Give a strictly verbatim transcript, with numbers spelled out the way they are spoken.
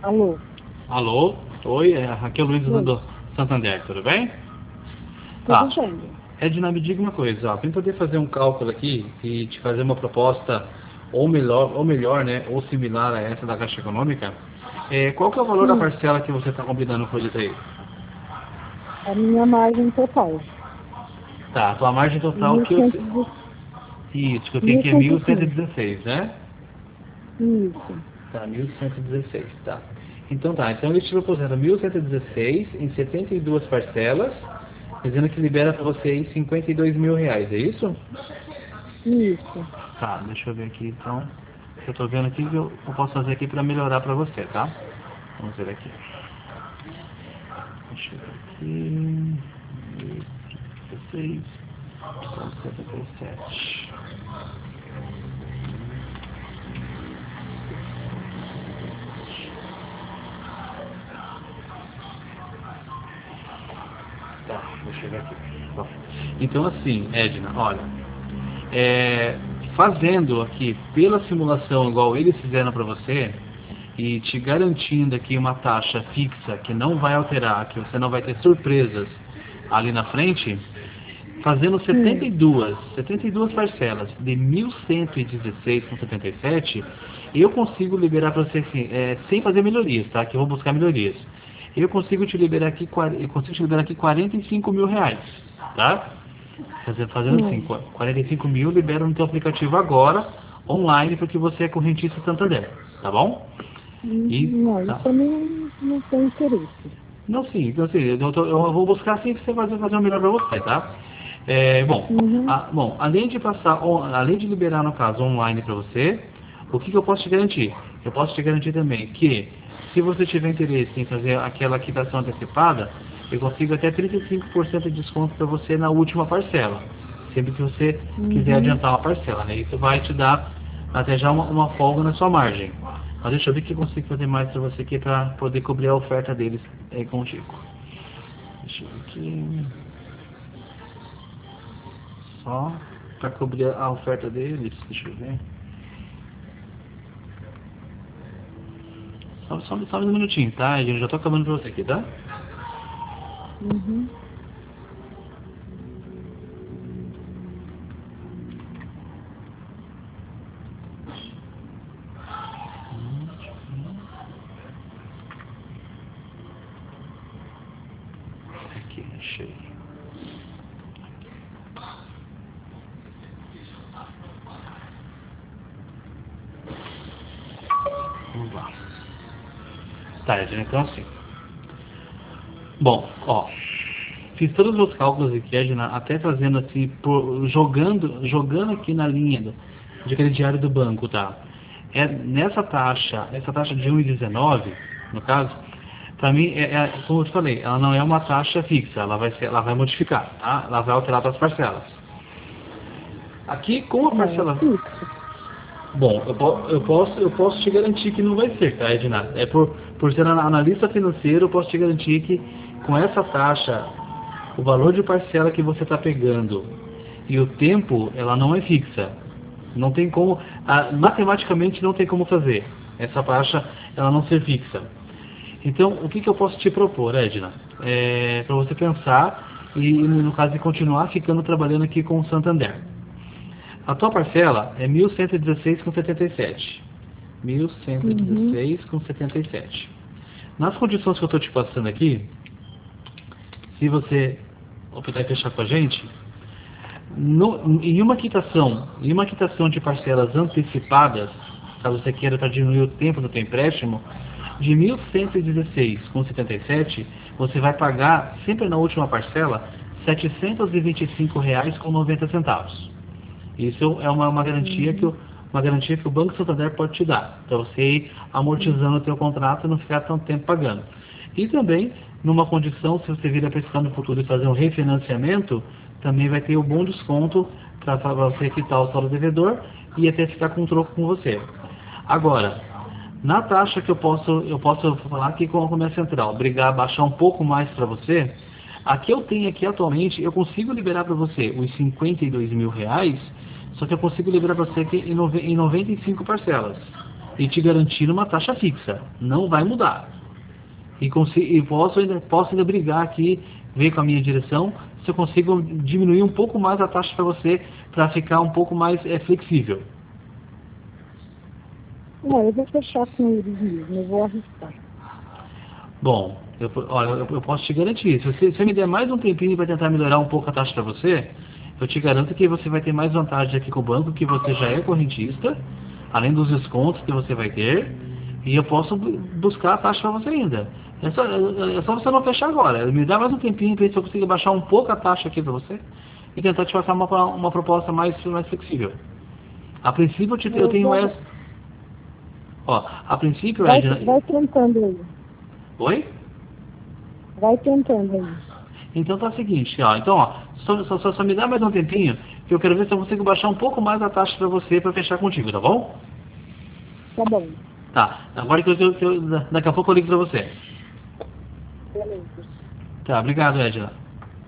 Alô? Alô? Oi, é Raquel Luiz Oi. do Santander, tudo bem? Tudo Tá. bem. Edna, me diga uma coisa, ó, para poder fazer um cálculo aqui e te fazer uma proposta ou melhor, ou melhor, né, ou similar a essa da Caixa Econômica, é, qual que é o valor da Sim, parcela que você está combinando com eles aí? a minha margem total. Tá, a tua margem total Mil que eu... cento se- e Isso, que eu tenho mil aqui é cento mil e cento e quinze. dezesseis, né? Isso. Tá, mil cento e dezesseis, tá. Então tá, então eles te propuseram mil cento e dezesseis em setenta e duas parcelas, dizendo que libera para você aí cinquenta e dois mil reais, é isso? Isso. Tá, deixa eu ver aqui então. Eu tô vendo aqui que eu, eu posso fazer aqui para melhorar para você, tá? Vamos ver aqui. Deixa eu ver aqui. dezesseis com setenta e sete. Tá, deixa eu ver aqui. Bom, então assim, Edna, olha, é, fazendo aqui pela simulação igual eles fizeram para você e te garantindo aqui uma taxa fixa que não vai alterar, que você não vai ter surpresas ali na frente, fazendo setenta Sim. e duas, setenta e duas parcelas de mil cento e dezesseis com setenta e sete, eu consigo liberar para você assim, é, sem fazer melhorias, tá? Que eu vou buscar melhorias. Eu consigo te liberar aqui, quar- eu consigo te liberar aqui quarenta e cinco mil reais, tá? Fazer- Fazendo assim, Sim. qua- quarenta e cinco mil libera no teu aplicativo agora, online, porque você é correntista Santander, tá bom? Hum, E, Não, tá. isso eu não, não tenho interesse. Não, sim, então, assim, eu, tô- eu vou buscar assim para você fazer, fazer o melhor para você, tá? É, bom, Uhum. a- bom, além de passar, on- além de liberar, no caso, online para você, o que, que eu posso te garantir? Eu posso te garantir também que, se você tiver interesse em fazer aquela quitação antecipada, eu consigo até trinta e cinco por cento de desconto para você na última parcela, sempre que você quiser Uhum. adiantar uma parcela, né? Isso vai te dar até já uma, uma folga na sua margem. Mas deixa eu ver o que eu consigo fazer mais para você aqui para poder cobrir a oferta deles é, contigo. Deixa eu ver aqui. Só para cobrir a oferta deles. Deixa eu ver. Só, só, só um minutinho, tá? Eu já tô acabando para você aqui, tá? Uhum. Aqui, achei. Vamos lá. Tá, Edna, então assim. Bom, ó. Fiz todos os meus cálculos aqui, Edna, até fazendo assim, por, jogando, jogando aqui na linha do, de crediário do banco, tá? É, nessa taxa, essa taxa de um e dezenove, no caso, para mim, é, é, como eu te falei, ela não é uma taxa fixa, ela vai, ser, ela vai modificar, tá? Ela vai alterar para as parcelas. Aqui, com a Não, é parcela... fixo. Bom, eu, po- eu, posso, eu posso te garantir que não vai ser, tá, Edna? É por, por ser ana- analista financeiro, eu posso te garantir que com essa taxa, o valor de parcela que você está pegando e o tempo, ela não é fixa. Não tem como, ah, matematicamente não tem como fazer essa taxa ela não ser fixa. Então, o que, que eu posso te propor, Edna? É, para você pensar e, no caso, de continuar ficando trabalhando aqui com o Santander. A tua parcela é mil cento e dezesseis com setenta e sete. mil cento e Uhum. dezesseis com setenta e sete. Nas condições que eu estou te passando aqui, se você optar em fechar com a gente, no, em uma quitação, em uma quitação de parcelas antecipadas, caso você queira para diminuir o tempo do teu empréstimo, de mil cento e dezesseis com setenta e sete, você vai pagar sempre na última parcela setecentos e vinte e cinco reais com noventa centavos. Isso é uma, uma garantia que Uhum. o, uma garantia que o Banco Santander pode te dar, para você ir amortizando o teu contrato e não ficar tanto tempo pagando. E também, numa condição, se você vir a precisar no futuro e fazer um refinanciamento, também vai ter o bom desconto para você quitar o saldo devedor e até ficar com troco com você. Agora, na taxa que eu posso, eu posso falar aqui com a Comércio Central, brigar, baixar um pouco mais para você, a que eu tenho aqui atualmente, eu consigo liberar para você os cinquenta e dois mil reais, só que eu consigo liberar para você aqui em nove- em noventa e cinco parcelas. e te garantindo uma taxa fixa. Não vai mudar. E, consigo, e posso, ainda, posso ainda brigar aqui, ver com a minha direção, se eu consigo diminuir um pouco mais a taxa para você, para ficar um pouco mais é, flexível. Não, eu vou fechar com eles mesmo, eu vou arriscar. Bom, eu, olha, eu, eu posso te garantir, se você, se você me der mais um tempinho para tentar melhorar um pouco a taxa para você, eu te garanto que você vai ter mais vantagens aqui com o banco, que você já é correntista, além dos descontos que você vai ter, e eu posso buscar a taxa para você ainda. É só, é só você não fechar agora. Me dá mais um tempinho para ver se eu consigo baixar um pouco a taxa aqui para você e tentar te passar uma, uma proposta mais, mais flexível. A princípio eu, te, eu tenho essa. Ó, a princípio, Vai, Edna... vai tentando aí. Oi? Vai tentando aí. Então tá o seguinte, ó. Então, ó, só, só, só, só me dá mais um tempinho que eu quero ver se eu consigo baixar um pouco mais a taxa para você para fechar contigo, tá bom? Tá bom. Tá. Agora que eu, que eu, que eu daqui a pouco eu ligo para você. Beleza. Tá, obrigado, Edna.